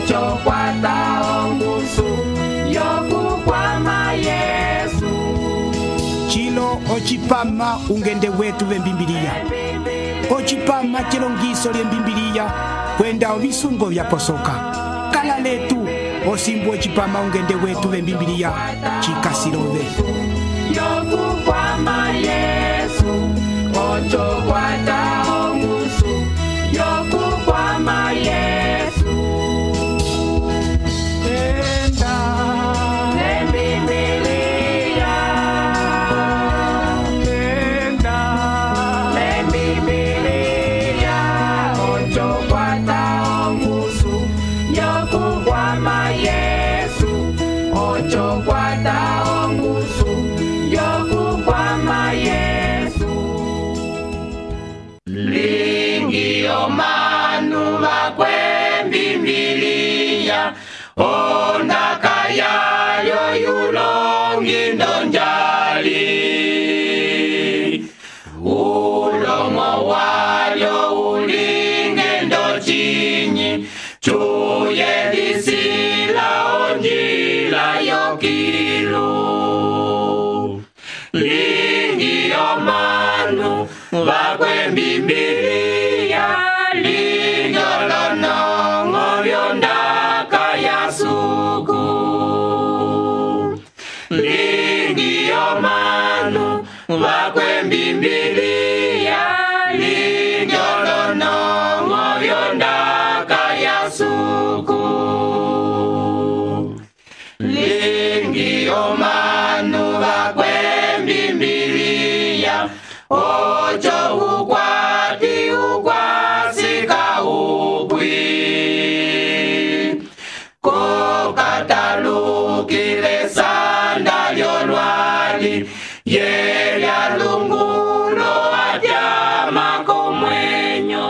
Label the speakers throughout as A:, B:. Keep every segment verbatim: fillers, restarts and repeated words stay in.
A: ocho kwata ongusu yokukwama Yesu.
B: Chilo ochipama ungende wetu vembimbilia. Ochipama chilongiso lyembimbilia kwenda ovisungo vya posoka. Kala letu osimbu ochipama ungende wetu vembimbilia chikasilove.
A: Yokukwama Yesu, ocho kwata ongusu yokukwama Yesu. Enda lembimbilia, enda lembimbilia, ocho kwata ongusu yokukwama Yesu, ocho kwata ongusu yokukwama Yesu. Lingio manu vakwembimbilia, ondaka yayo yulongi ndonjali. Ulomo walyo ulinge ndochinyi, chuye disila onjila yokilu. Lingio manu vakwembimbilia, lingio lonongo vyondaka yasuku. Lingio manu vakwembimbilia, lingio lonongo vyondaka yasuku. Lingio manu vakwembimbilia, ocho ukwati ukwasika upwi. Kokatalukile sandalyo lwali, yelya lungulo atyama komwenyo.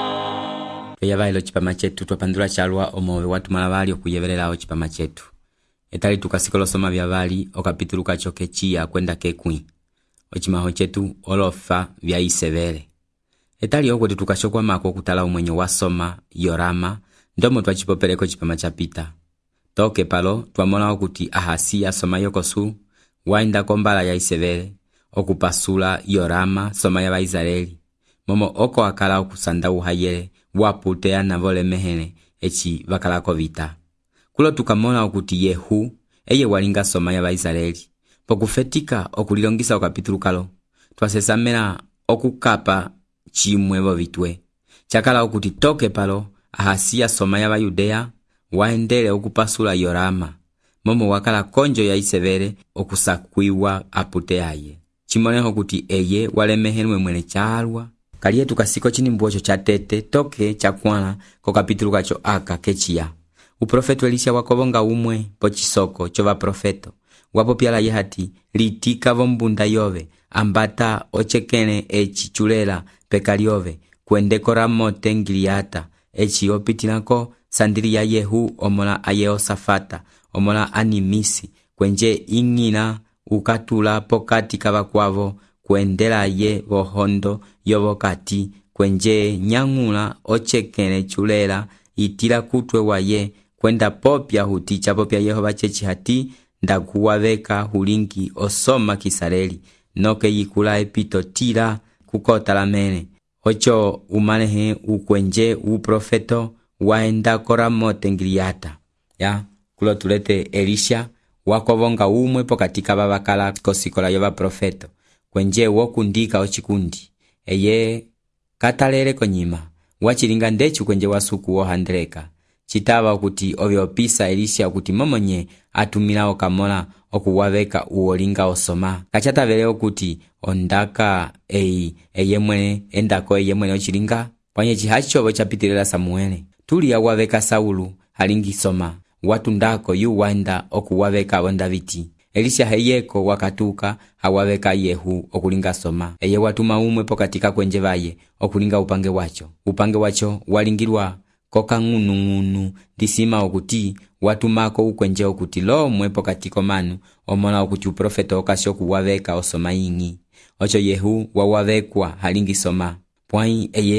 C: Yavailo chipama chetu twapandula chalwa omove watumala vali okuyevelelawo chipama chetu. Etali tukasikolo vya vali okapituluka choke chia kwenda kekwi. Ochimaho chetu olofa vya isevele. Etali okwetu tukashokwa mako kutala umwenyo wasoma yorama ndomo twachipopeleko chipama chapita. Toke palo twamona okuti Ahasia soma yokosu wainda kombala ya isevele okupasula yorama soma ya Israeli. Momo oko akala okusanda uhayele waputea na vole mehene echi vakalako vita. Kulo tukamona okuti Yehu eye walinga soma ya Israeli. Pokufetika okulilongisa okapitulukalo twasesamela okukapa chimwevo vitwe. Chakala okuti toke palo Ahasia soma ya Yudea waendele okupasula yorama. Momo wakala konjo ya isevele okusakwiwa aputeaye. Chimoneho kuti eye walemehenwe mwene chalwa. Kaliye tukasiko chini mbuocho cha tete toke chakwana kokapitulukacho aka kechia. Uprofeto Elisha wakobonga umwe pochisoko chova profeto. Wapo piala yehati litika vombunda yove ambata ochekene echi chulela pekaliove kuendekora mote ngiliata echi opitinako sandiri ya Yehu omola Ayeosafata omola Animisi kwenje ingina ukatula pokati kabakwavo kuendela ye vohondo yovokati kwenje nyangula ochekene chulela itila kutwe waye kwenda popya huticha popya Yehova chechi hati ndakuwaveka hulingi osoma Kisareli noke yikula epito tila kukota lamene. Ocho umanehe ukwenje uprofeto waenda kora mote ngiliata. Ya, kulo tulete Elisha wakobonga umwe pokatika babakala kosikola yoba profeto. Kwenje wokundika ochikundi. Eye katalele konyima. Wachilinga ndechu kwenje wasuku wohandreka. Chitaba okuti ovyopisa Elisha okuti momonye atumila okamola okuwaveka uolinga osoma. Kachata vele okuti ondaka ei eyemwene endako eyemwene ochilinga. Panye chihacho chapitirela Samuele. Tuli ya waveka Saulu halingi soma. Watu ndako yu wanda okuwaveka wandaviti. Elisha heyeko wakatuka hawaveka Yehu okulinga soma. Eye watuma umwe pokatika kwenje vaye okulinga upange wacho. Upange wacho walingirwa koka ngunu ngunu disima okuti watumako ukwenje okuti lo mwepo katiko manu omona okuti uprofeto okasho kuwaveka osoma ingi. Ocho Yehu wawavekwa halingi soma. Pwai eye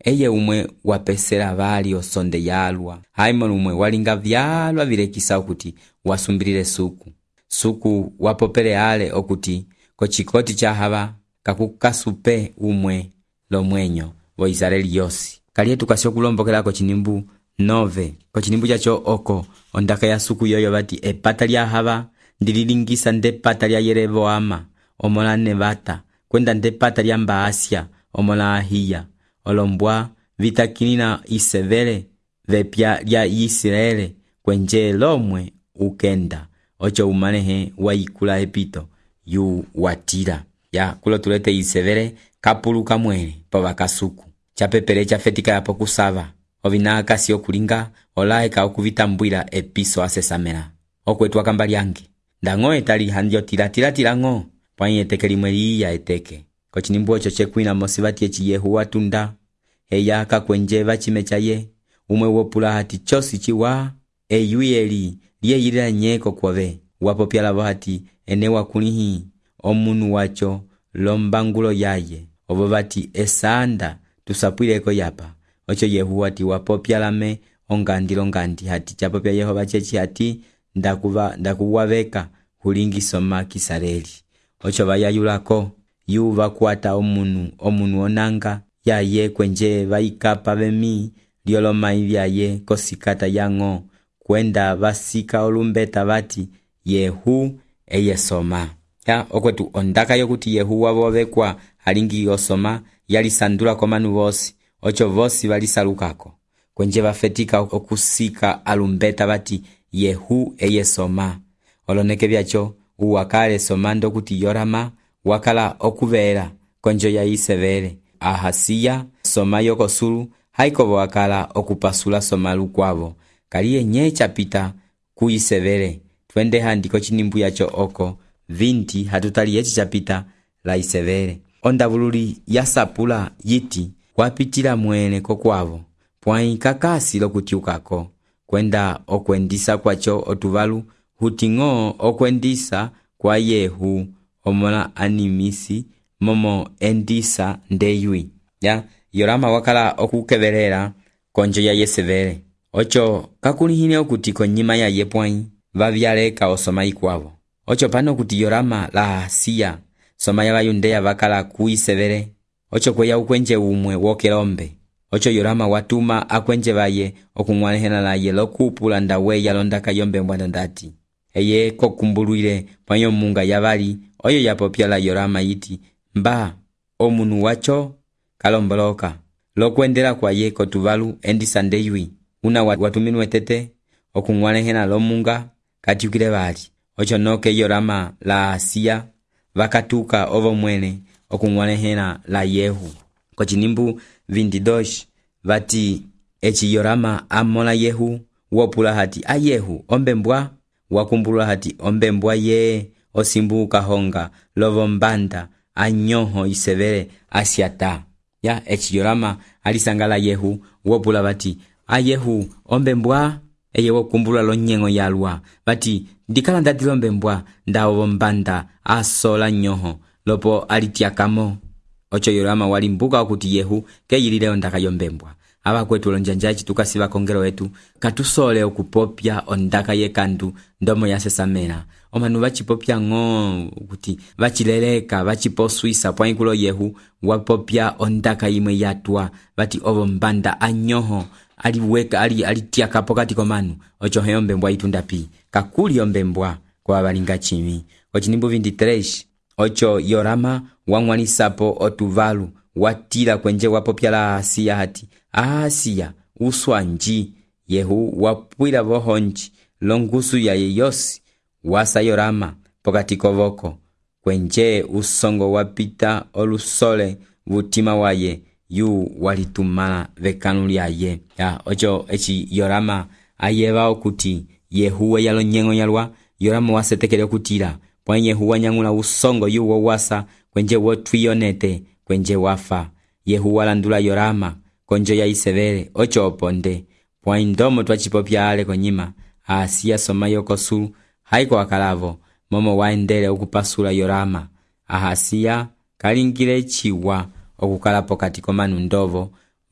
C: eye umwe wapesera vali osonde yalwa haimo umwe walinga vyalwa vilekisa okuti wasumbilile suku suku wapopele ale okuti ko chikoti cha hava kakukasupe umwe lomwenyo wa Israeli yosi kaliye tukasyo kulombokela ko chinimbu nove ko chinimbu chacho oko ondaka ya suku yoyo bati epata lya hava ndililingisa nde pata lya Yeroboama omola Nevata kwenda nde pata lya Mbaasya omola Ahiya olombwa vitakinina isevele vepya lya Israeli kwenje lomwe ukenda ocho umanehe waikula epito yu watira ya kulo tulete isevele kapulu kamwele pavakasuku chapepele chafetika yapo kusava ovinaka sio kulinga olaeka okuvitambwila episo asesamela okwetu akamba lyange ndango etali handio tira tira tirango pwanye eteke limwe liya eteke kochinimbu ocho chekwina mosivati echi Yehu watunda heya kakwenje vachimecha ye umwe wopula hati chosi chiwa eyuyeli liye yilila nyeko kwove wapo pyalavo hati ene wakulihi omunu wacho lombangulo yaye ovo vati esanda tusapwileko yapa ocho Yehu wati wapo pyalame ongandi longandi hati chapo pya Yehova chechi hati ndakuva ndakuwaveka hulingisoma Kisareli ocho vayayulako yu vakwata omunu omunu onanga yaye kwenje vaikapa vemi lioloma ivyaye kosikata yango kwenda vasika olumbeta vati Yehu eyesoma ya okwetu ondaka yokuti Yehu wavovekwa halingi osoma yalisandula komanu vosi ocho vosi valisalukako kwenje vafetika okusika alumbeta vati Yehu eyesoma oloneke vyacho uwakale somando kuti Yorama wakala okuvera konjo ya isevele Ahasiya soma yokosulu haikovo wakala okupasula somalu kwavo kaliye nye chapita kuisevele twende handiko chinimbu yacho oko vinti hatutali yechi chapita la isevele ondavululi yasapula yiti kwapitila mwene kokwavo pwai kakasi lokutiukako kwenda okwendisa kwacho otuvalu hutingo okwendisa kwa Yehu omola animisi momo endisa ndeyui ya Yorama wakala okukevelela konjo ya Yesevele ocho kakulihine okuti konyima ya yepwai vavyaleka osoma ikwavo ocho pano kuti Yorama la Ahasiya soma ya vayundeya vakala kuisevele ocho kweya ukwenje umwe wokelombe ocho Yorama watuma akwenje vaye okung'wanehena naye lokupula ndawe yalondaka yombe mbwanda ndati eye kokumbulwile pwanyo munga yavali oyo yapopya la Yorama yiti mba omunu wacho kalomboloka lokwendela kwa ye kotuvalu endisa ndeyui una watuminu etete okung'wanehena lomunga katiukile vali ocho noke Yorama la Ahasiya vakatuka ovo mwene okung'wanehena la Yehu kochinimbu vindidosh vati echi Yorama amola Yehu wopula hati a Yehu ombembwa wakumbula hati ombembwa ye osimbuka honga lovo mbanda anyoho isevele asyata ya echi Yorama alisangala Yehu wopula vati a Yehu ombembwa eye wokumbula lonyengo yalwa vati ndikala ndati lombembwa ndawo mbanda asola nyoho lopo alitiakamo ocho Yorama walimbuka okuti Yehu keyilile ondaka yombembwa aba kwetu lonjanjaji tukasiba kongero wetu katusole okupopya ondaka yekandu ndomo yasesamela omanu vachipopya ngo kuti vachileleka vachiposwisa pwaikulo Yehu wapopya ondaka imwe yatwa vati ovo mbanda anyoho aliweka ali alitiaka pokati komanu ocho heyombembwa itundapi kakuli yombembwa kwa balinga chimi ochinimbu vinditres ocho Yorama wang'wanisapo otuvalu watila kwenje wapopya la Ahasiya hati Ahasiya uswanji Yehu wapwila vohonji longusu ya yeyosi wasa Yorama pokati kovoko kwenje usongo wapita olusole vutima waye yu walitumala vekanu lyaye ya ocho echi Yorama ayeva okuti Yehu yalo nyengo yalwa Yorama wasetekele okutila pwanye Yehu nyangula usongo yu wawasa kwenje wotwiyonete kwenje wafa Yehu walandula Yorama konjo ya isevele ocho oponde pwanye ndomo twachipopya ale konyima Ahasiya soma yokosu haiko wakalavo momo waendele okupasula Yorama Ahasiya kalingile chiwa okukala pokati komanu ndovo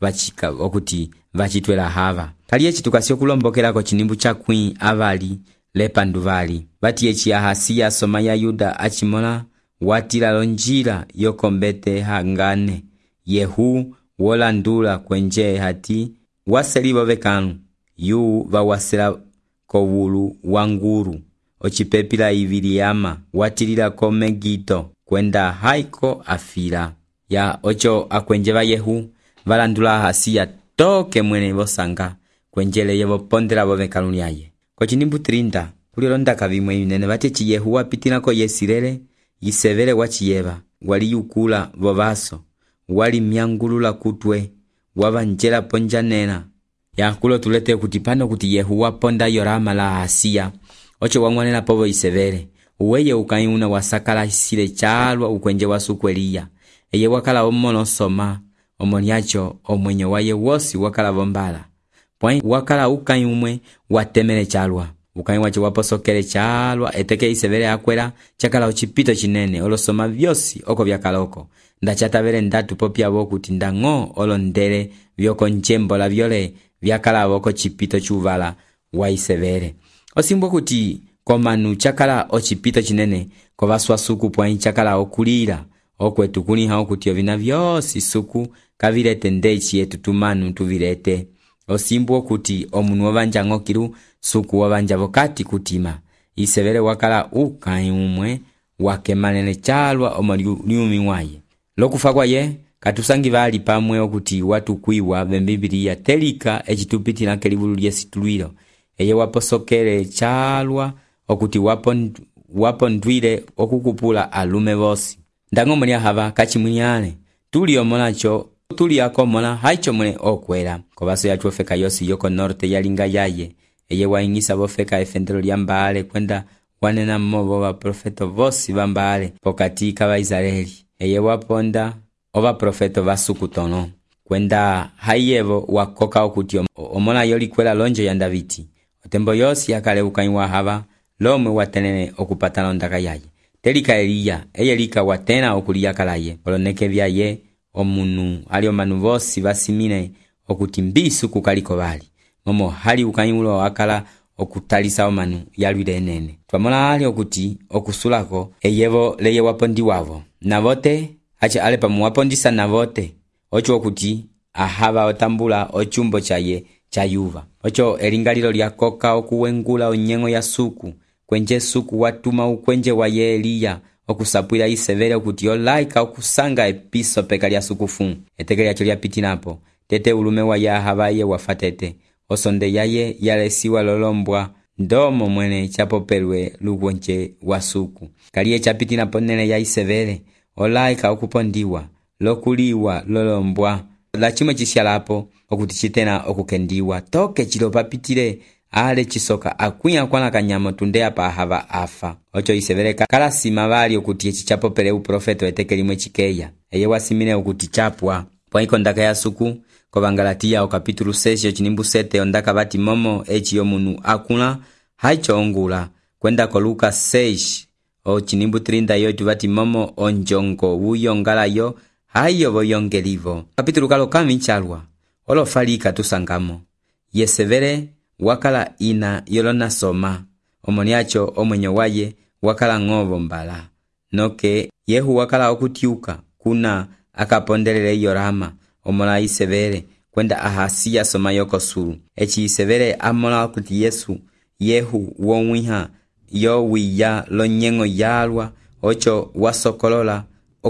C: vachika okuti vachitwela hava. Kali echi tukasio kulombokelako chinimbu cha kwi avali lepandu vali. Vati echi Ahasiya soma ya Yuda achimola watila lonjila yokombete hangane. Yehu wolandula kwenje hati waselivo vekanu. Yu vawasela kovulu wanguru. Ochipepila iviliyama watilila komegito kwenda haiko afila. Ya ocho akwenjeva Yehu valandula Ahasiya toke mwene vosanga kwenjele yevo pondela vovekanu lyaye. Kochinimbu trinta kulilonda kavimwe yunene vatechi Yehu wapitinako Yesilele yisevele wachiyeva wali yukula vovaso wali myangulula kutwe wavanjela ponjanena. Ya kulo tulete kutipano kuti Yehu waponda yorama la Ahasiya ocho wangwanela povo Isevele uweye ukaiuna wasakala isile chalwa ukwenje wasuku Eliya eye wakala omono soma omoniacho omwenyo waye wosi wakala vombala pwai wakala ukaiumwe watemele chalwa ukai wacho waposokele chalwa eteke Isevele akwela chakala ochipito chinene olosoma vyosi oko vyakaloko ndachatavele ndatu popya vokuti ndango olondele vyoko njembola vyole vyakala voko chipito chuvala wa Isevele. Osimbo kuti komanu chakala ochipito chinene kovaswa suku pwai chakala okulira okwetu kuniha okuti ovina vyosi suku kavilete ndechi yetu tumanu tuvilete. Osimbo kuti omunu wavanja ngokiru suku wavanja vokati kutima. Isevele wakala ukai umwe wakemanene chalwa omaliumi waye. Lokufa kwa ye katusangi vali pamwe okuti watu kuiwa vembibiliya telika echitupiti na kelivulu lyesituluilo. Eye waposokele chalwa okuti wapon wapondwile okukupula alume vosi. Ndango muli hava kachimwinyane tuli omonacho tuli akomona haicho mwe okwela kovaso ya chuofeka yosi yoko norte yalinga yaye. Eye waingisa vofeka efendelo lyambale kwenda wanena mmovo wa profeto vosi vambale pokati kava Israeli. Eye waponda ova profeto vasuku tono kwenda haiyevo wakoka okuti omona yoli kwela lonjo ya Daviti. Otembo yosi yakale ukaiwa hava lomwe watenene okupata londaka yaye. Telika Eliya eye lika watena okuliya kalaye oloneke vyaye omunu alio manu vosi vasimine okuti mbisu kukaliko vali momo hali ukaiulo wakala okutalisa omanu yalwile enene. Twamona ali okuti okusulako eyevo leye wapondi wavo navote hache ale pamu wapondisa navote ocho okuti ahava otambula ochumbo chaye chayuva. Ocho elingalilo lyakoka okuwengula onyengo ya suku kwenje suku watuma ukwenje wa ye Eliya okusapwila Isevele okuti olaika okusanga episo peka lya sukufu eteke lyacho lyapitinapo tete ulume wa ya havaye wafatete osonde yaye yalesiwa lolombwa ndomo mwene chapopelwe lugwenche wa suku kaliye chapitinapo nene ya Isevele olaika okupondiwa lokuliwa lolombwa la chimwe chisyalapo okuti chitena okukendiwa toke chilopapitile ale chisoka akuya kwana kanyamo tunde apa hava afa. Ocho Isevele kala sima vali okuti echichapopele uprofeto eteke limwe chikeya eye wasimine okuti chapwa pwaiko ndaka ya suku kovangalatia okapitulu sesio chinimbu sete ondaka vati momo echi yomunu akula haicho ongula kwenda ko Luka seis o chinimbu trinta yotu vati momo onjongo uyongala yo hayo voyongelivo. Kapitulu kalo kami chalwa olo falika tusangamo Yesevele wakala ina yolona soma omoniacho omwenyo waye wakala ngovo mbala noke Yehu wakala okutiuka kuna akapondelele yorama omola Isevele kwenda Ahasiya soma yoko suru echi Isevele amola okuti Yesu Yehu wonwiha yo wiya lonyengo yalwa ocho wasokolola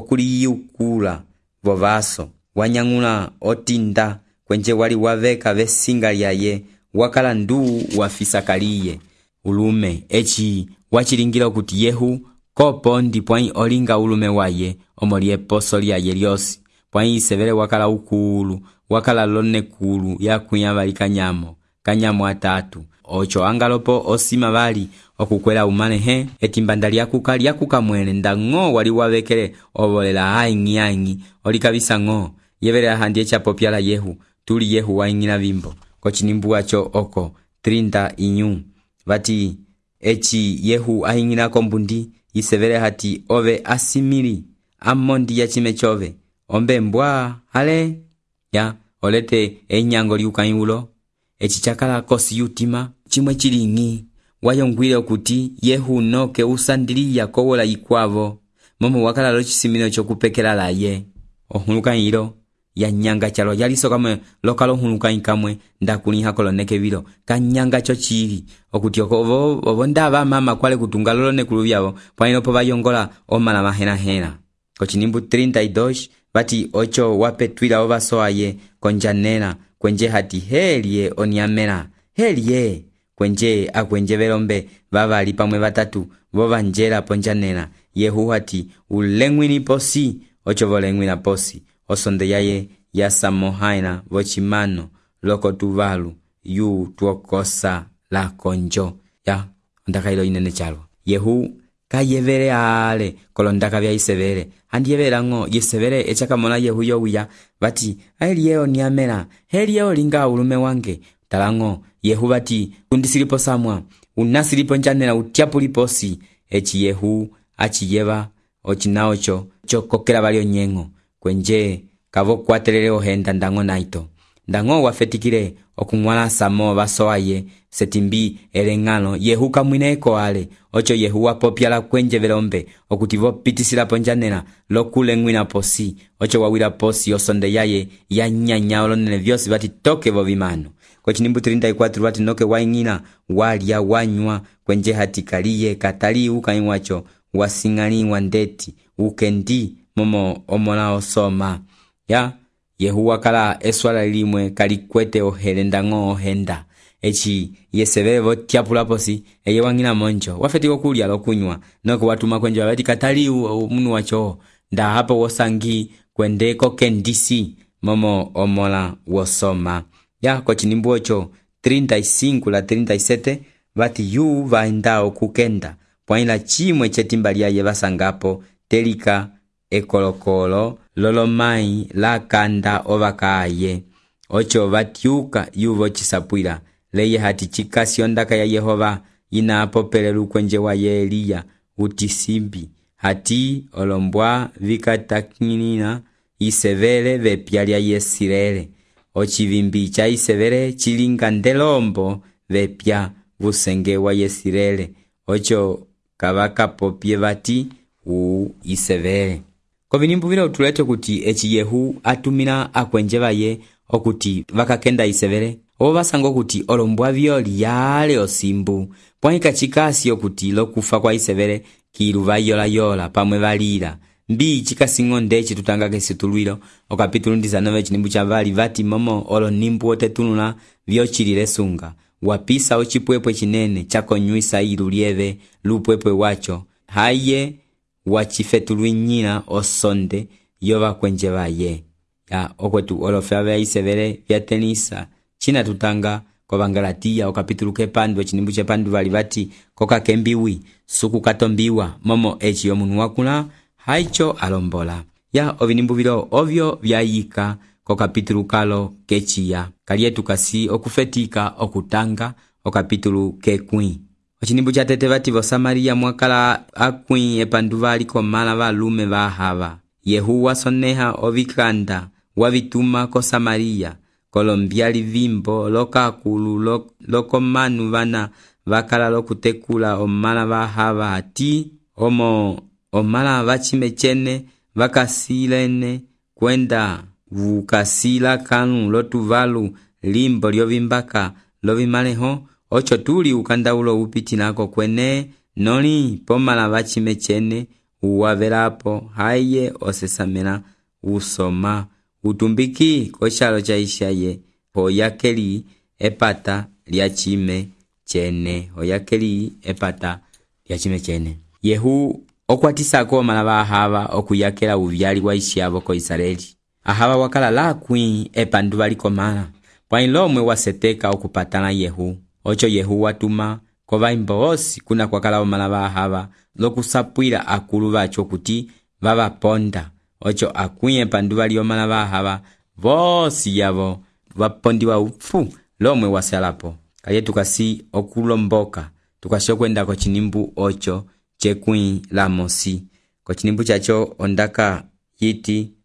C: okuliyukula vovaso wanyangula otinda kwenje wali waveka vesinga lyaye wakala ndu wafisakaliye ulume echi wachilingila okuti Yehu kopondi pwai olinga ulume waye omolie poso lyaye lyosi pwai Isevele wakala ukulu wakala lone kulu yakunya vali kanyamo kanyamo atatu ocho angalopo osima vali okukwela umane he etimbanda lyakuka lyakuka mwene ndango wali wavekele obolela aingi aingi olikabisa ngo yevele ahandie chapopyala Yehu tuli Yehu waingina vimbo kochinimbu wacho oko trinta inyu vati echi Yehu aingina kombundi Isevele hati ove asimili amondi ya chime chove ombe mbwa hale ya olete enyango liukanyulo echichakala kosi yutima chimwe chilingi wayongwile okuti Yehu noke usandiliya kowola ikwavo momo wakala lochisimino chokupekela laye ohulukanyilo ya nyanga chalo yalisoka mwe lokalo hulukanyi kamwe ndakuliha koloneke vilo kanyanga chochili okuti okovo obondaba mama kwale kutunga lolone kulubyabo pwaninopo bayongola omala mahena hena kochinimbu treinta y dos bati ocho wapetwila obasoaye konjanena kwenje hati helie oniamena helie kwenje akwenje belombe babali pamwe batatu bobanjela ponjanena Yehu hati ulengwini posi ocho volengwina posi osonde yaye yasamohaina vochimano loko tuvalu yu tuokosa la konjo ya ondaka ilo inene chalo Yehu kayevere ale kolondaka bya isebere handiyevera ngo yesebere echakamona Yehu yowiya bati ailieo niamena helieo linga ulume wange talango Yehu bati undisilipo samwa unasilipo njanena utiapuliposi echi Yehu achiyeva ochinaocho chokokela balio nyengo kwenje kavo kwatelele ohenda ndango naito ndango wafetikile okungwala samo basoaye setimbi elengano Yehu kamwineko ale ocho Yehu wapopyala kwenje velombe okutivo pitisila ponjanena lokulengwina posi ocho wawila posi osonde yaye yanyanya olonene vyosi bati toke vovimano kochinimbu treinta y cuatro bati noke waingina walya wanywa kwenje hatikaliye katali ukanywacho wasingani wandeti ukendi momo omola osoma ya Yehu wakala eswala limwe kalikwete ohelenda ngo ohenda echi yesevevo tiapula posi eye wangina monjo wafetiko kulya lokunywa noko watuma kwenje wabati katali umunu wacho nda hapo wosangi kwendeko kendisi momo omola wosoma ya kochinimbu ocho treinta y cinco la treinta y siete bati yu vaendao kukenda pwaila chimwe chetimbalia yebasangapo telika ekolokolo lolomai la kanda ovakaye ocho batiuka yuvo chisapwila leye hati chikasi ondaka ya Yehova ina apopelelu kwenje wa ye Eliya utisimbi hati olombwa vikatakinina isevele vepyalia yesirele ochivimbi cha isevele chilinga ndelombo vepya busenge wa yesirele ocho kabaka popye bati u isevele kovinimbu vile utulete kuti echi Yehu atumina akwenje baye okuti vakakenda isevele obo basango kuti olombwa vyoli yale osimbu pwanika chikasi okuti lokufa kwa isevele kiluva yola yola pamwe balira mbi chikasingo ndechi tutangake situlwilo okapitulu ndizanove chinimbu cha vali vati momo olo nimbu otetunula vyochilile sunga wapisa ochipwepwe chinene chako nyuisa ilu lieve lupwepwe wacho haye wachifetuluinyina osonde yoba kwenje baye ya okwetu olofya bya isevele bya tenisa china tutanga kwa Bangalatia okapitulu kepandu chinimbu chepandu bali bati koka kembiwi suku katombiwa momo echi yomuntu wakuna haicho alombola ya ovinimbu bilo ovyo byayika kokapitulu kalo kechiya kalietu kasi okufetika okutanga okapitulu kekwi ochinimbu cha tete bati bo Samaria mwakala akwi epanduvali komala balume bahaba Yehu wasoneha ovikanda wavituma ko Samaria kolombiali vimbo lokakulu lo, lokomanu bana bakala lokutekula omala bahaba hati omo omala bachimechene bakasilene kwenda vukasila kanu lotuvalu limbo lyovimbaka lovimaleho ocho tuli ukanda ulo upitinako kwene noni pomala bachimechene uwavelapo haye osesamena usoma utumbiki kochalo cha ishaye hoyakeli epata liachime chene hoyakeli epata liachime chene Yehu okwatisako omala bahaba okuyakela uvyali wa ishyabo ko Israeli ahaba wakala lakwi epandu baliko mala pwailomwe waseteka okupatana Yehu ocho Yehu watuma kobaimbo osi kuna kwakala omala bahaba lokusapwila akulu bacho kuti baba ponda ocho akwi epandu bali omala bahaba bosi yabo bapondiwa ufu lomwe wasalapo kayetu kasi okulomboka tukashokwenda ko chinimbu ocho chekwi la mosi ko chinimbu chacho ondaka yiti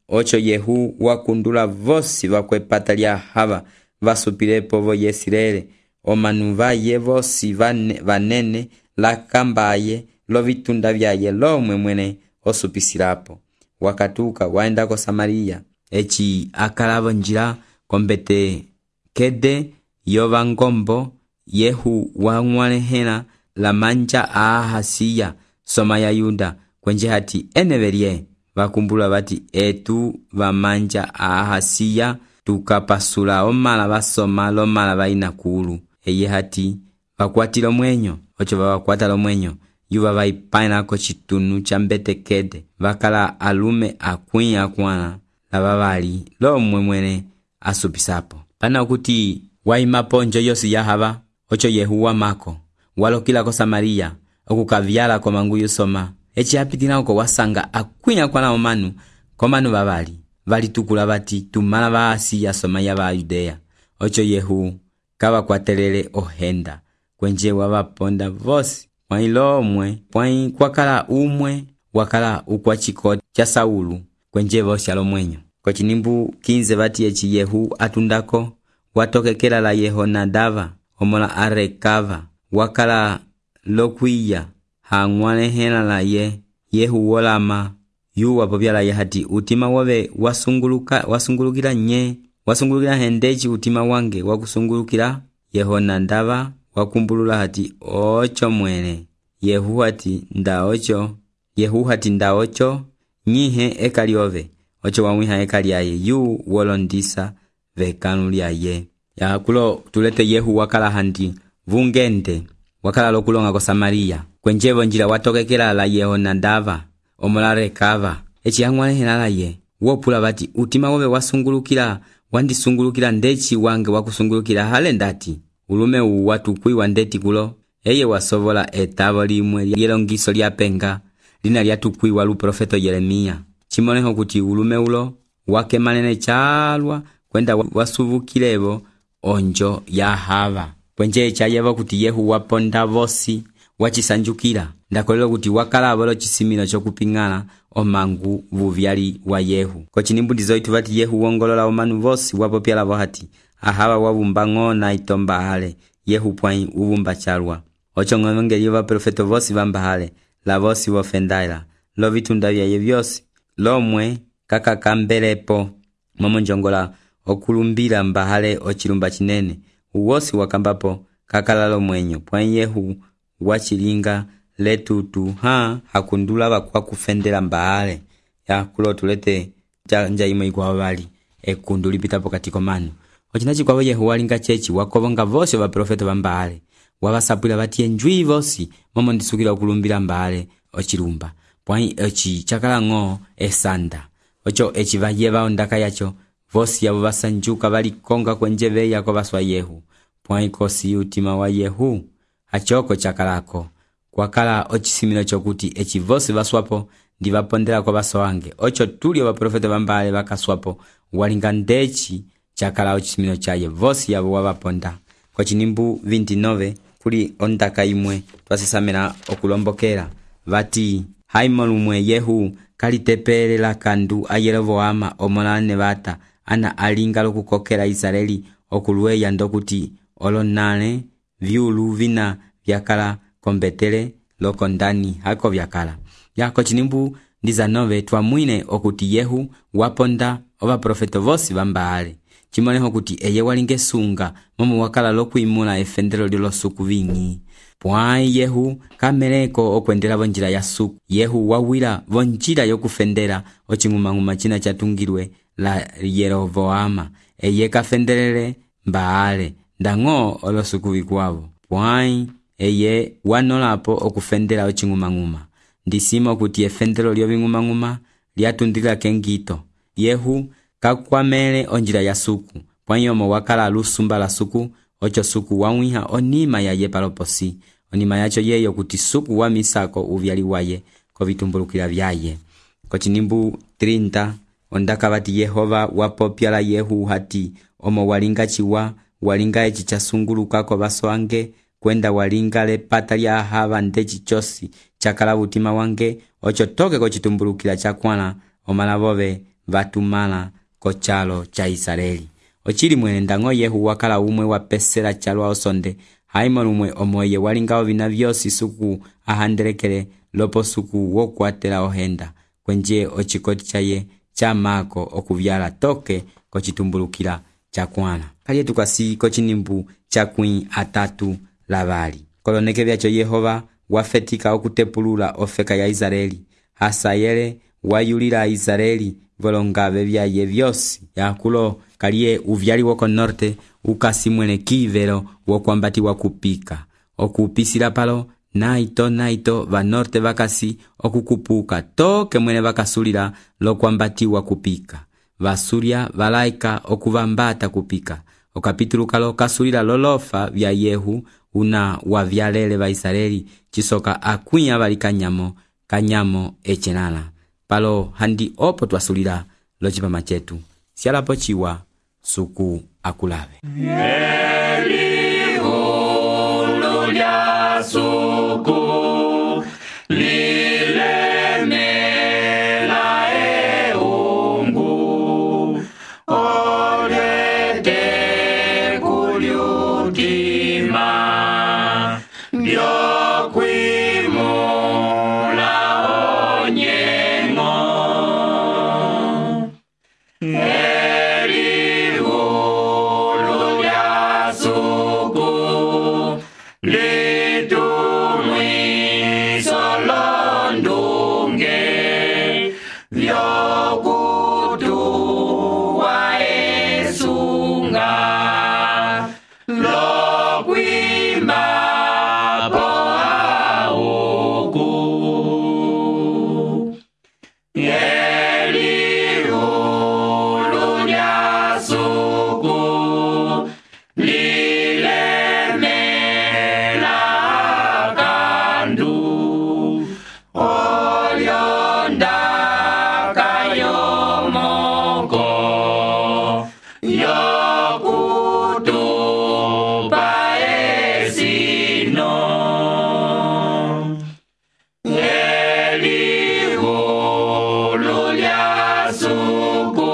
C: ocho Yehu wakundula vosi vakwepata lya hava vasupilepo vo Yesirele omanu vaye vosi vane, vanene lakambaye lovitunda vyaye lomwe mwene osupisilapo. Wakatuka waenda ko Samaria echi akalavo njira kombete kede yova ngombo Yehu wangwalehela la manja Ahasiya soma ya Yuda kwenje hati eneverie vakumbula vati etu vamanja Ahasiya tukapasula omala basoma lomala baina kulu eye hati vakwatilo mwenyo ocho vakwata lo mwenyo yuva vaipaina ko chitunu cha mbetekede vakala alume akwi akwana la vavali lomwe mwene asupisapo. Pana kuti waimapo njo yosi ya hava ocho Yehu wa mako walokila ko Samaria okukavyala ko manguyu soma echi apitila ko wasanga akwi akwana omanu komanu vavali valitukula vati tumala vaasi ya soma ya va Yudea. Ocho Yehu kava kwatelele ohenda kwenje wavaponda vosi mwailomwe pwai kwakala umwe wakala ukwa chikoti cha Saulu kwenje vosi alomwenyo. Kwa chinimbu kinze vati echi Yehu atundako watokekela la Yehonadava omola arekava wakala lokwiya hangwalehela la ye Yehu wolama yu wapobyala ye hati utima wabe wasunguluka wasungulukira nye wasungulukira hendechi utima wange wakusungulukira Yehonadava wakumbulula hati ocho mwene Yehu hati nda ocho Yehu hati nda ocho nyihe ekaliove ocho wamwiha ekaliaye yu wolondisa vekanu lyaye. Ya kulo tulete Yehu wakala handi vungende wakala lokulonga ko Samaria kwenjevo njira watokekela la Yehonadava omolare kava echi yangwalehela la ye wopula vati utima wobe wasungulukira wandisungulukira ndechi wange wakusungulukira hale ndati ulume uwatukwi wandeti kulo eye wasovola etavo limwe lyelongiso lyapenga lina lyatukwi walu profeto Yeremia chimoneho kuti ulume ulo wake manene chalwa kwenda wasuvukilevo onjo ya hava kwenje chayevo kuti Yehu waponda vosi wachisanjukira ndakolelo kuti wakala avolo chisimino chokupingana omangu vuvyali wa Yehu. Ko chinimbu ndizoitu vati Yehu wongolola omanu vosi wapopyala vohati ahava wabumba ng'ona itomba hale Yehu pwai uvumba chalwa ocho ng'ongeli va profeto vosi vamba hale la vosi wofendaila lo vitunda vyaye vyosi lomwe kakakambelepo momo njongola okulumbila mbahale ochilumba chinene uwosi wakambapo kakalalo mwenyo pwai Yehu wachilinga letutu ha hakundula bakwa kufendela mbahale ya kulo tulete nja imwe kwa wali ekundu lipitapo katiko manu ochinachi kwa Yehu walinga chechi wakobonga vosi wa profeta bambahale wabasapula batie njwi vosi momo ndisukira okulumbila mbahale ochilumba pwai echi chakala ngo esanda ocho echi vayeva ondaka yacho vosi yabo basanjuka bali konga kwenjeve yako baswa Yehu pwai kosi utima wa Yehu achoko chakalako kwakala ochisimino chokuti echi vosi baswapo ndivapondela kwa baso wange ocho tulio wa profeta bambale bakaswapo walinga ndechi chakala ochisimino chaye vosi yabo wabaponda. Kwa chinimbu vinte e nove kuli ondaka imwe twasisamena okulombokera vati haimolumwe Yehu kalitepele la kandu ayerovoama omolane bata ana alinga lokukokera Israeli okulueya ndokuti olonale vyulu vina vyakala kombetele loko ndani hako vyakala. Yako chinimbu ndiza nove twamwine okuti Yehu waponda oba profeto vosi bambale chimoneho kuti eye walinge sunga momo wakala lokuimula efendelo lilo suku vingi pwai Yehu kameleko okwendela vonjira ya suku Yehu wawila vonjira yokufendela ochingumanguma china chatungirwe la Yerovoama eye kafendelele mbaale ndango olosuku vikwavo pwai eye wanolapo okufendela ochingumanguma ndisimo kuti efendelo lyo bingumanguma lyatundira kengito Yehu kakwamele onjira ya suku pwanyomo wakala lusumba la suku ocho suku wamwiha onima ya ye paloposi onima yacho yeyo kuti suku wa misako uvyali waye ko vitumbulukira vyaye. Ko chinimbu treinta ondaka bati Yehova wapopyala Yehu hati omo walinga chiwa walinga echi chasunguluka ko baso wange kwenda walinga le pata lya hava ndechi chosi chakala utima wange ocho toke ko chitumbulukira chakwana omalavobe vatumala kochalo cha Israeli. Ochili mwene ndango Yehu wakala umwe wa pesela chalwa osonde, haimon umwe omoye walingao vina vyosi suku ahandelekele lopo suku wokwatela ohenda, kwenje ochikoti chaye cha mako okuvyala toke kochitumbulukila cha kwana. Kaliye tukasi kochinimbu cha kwi atatu lavali. Koloneke vyacho Yehova wafetika okutepulula ofeka ya Israeli, hasayele wayulila Israeli volongave vyaye vyosi. Yakulo kaliye uvyali woko norte ukasi mwene kivelo wokwambati wakupika. Okupisila palo naito naito va norte vakasi okukupuka toke mwene vakasulila lokwambati wakupika. Vasuria valaika okuvambata kupika. Okapituluka lo kasulila lolofa vya Yehu una wavyalele va Israeli chisoka akwinya vali kanyamo kanyamo echenala. Palo handi opo twasulila lo chipama chetu. Sialapo chiwa suku akulave.
A: Elihu lulya suku lilemela eungu olete kulyutima ndyokwimula onyengo. Elihu lulya suku litumwiso londunge vyokutuwa esunga lokwimba poauku. Elihu lulya suku lilemela kandu olyonda kayomoko yokutupa esino. Elihu lulya suku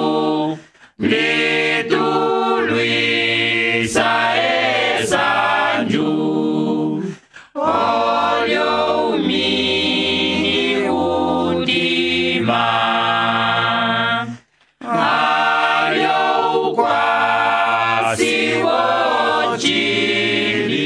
A: litulwisa esanju olyo umini udima alyo ukwasi wochili.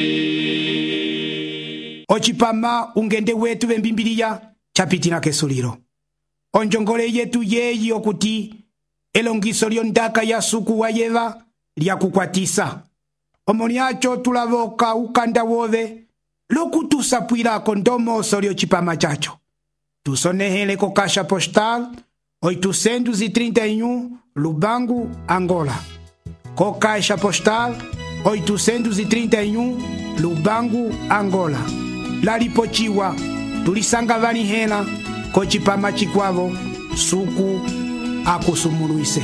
B: Ochipama ungende wetu vembimbilia chapitina kesuliro. Onjongole yetu yeyi okuti elongiso lyondaka ya suku wa Yeva lya kukwatisa. Omoniacho tulavoka ukanda wove lokutusapwilako ndomoso lyo chipama chacho. Tusonehele ko kasha postal oitocentos e trinta e um Lubango, Angola. Co caixa postal oitocentos e trinta e um Lubango, Angola. Lalipochiwa tulisanga vani hena ko chipama chikwavo suku akusumuluise.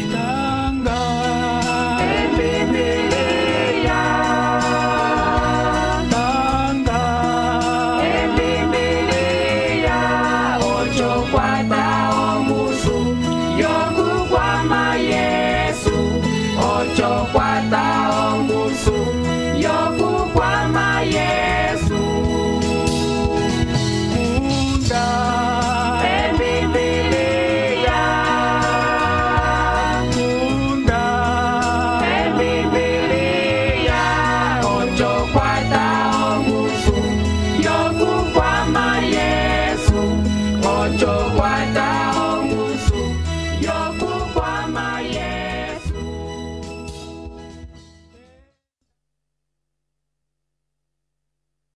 A: Yo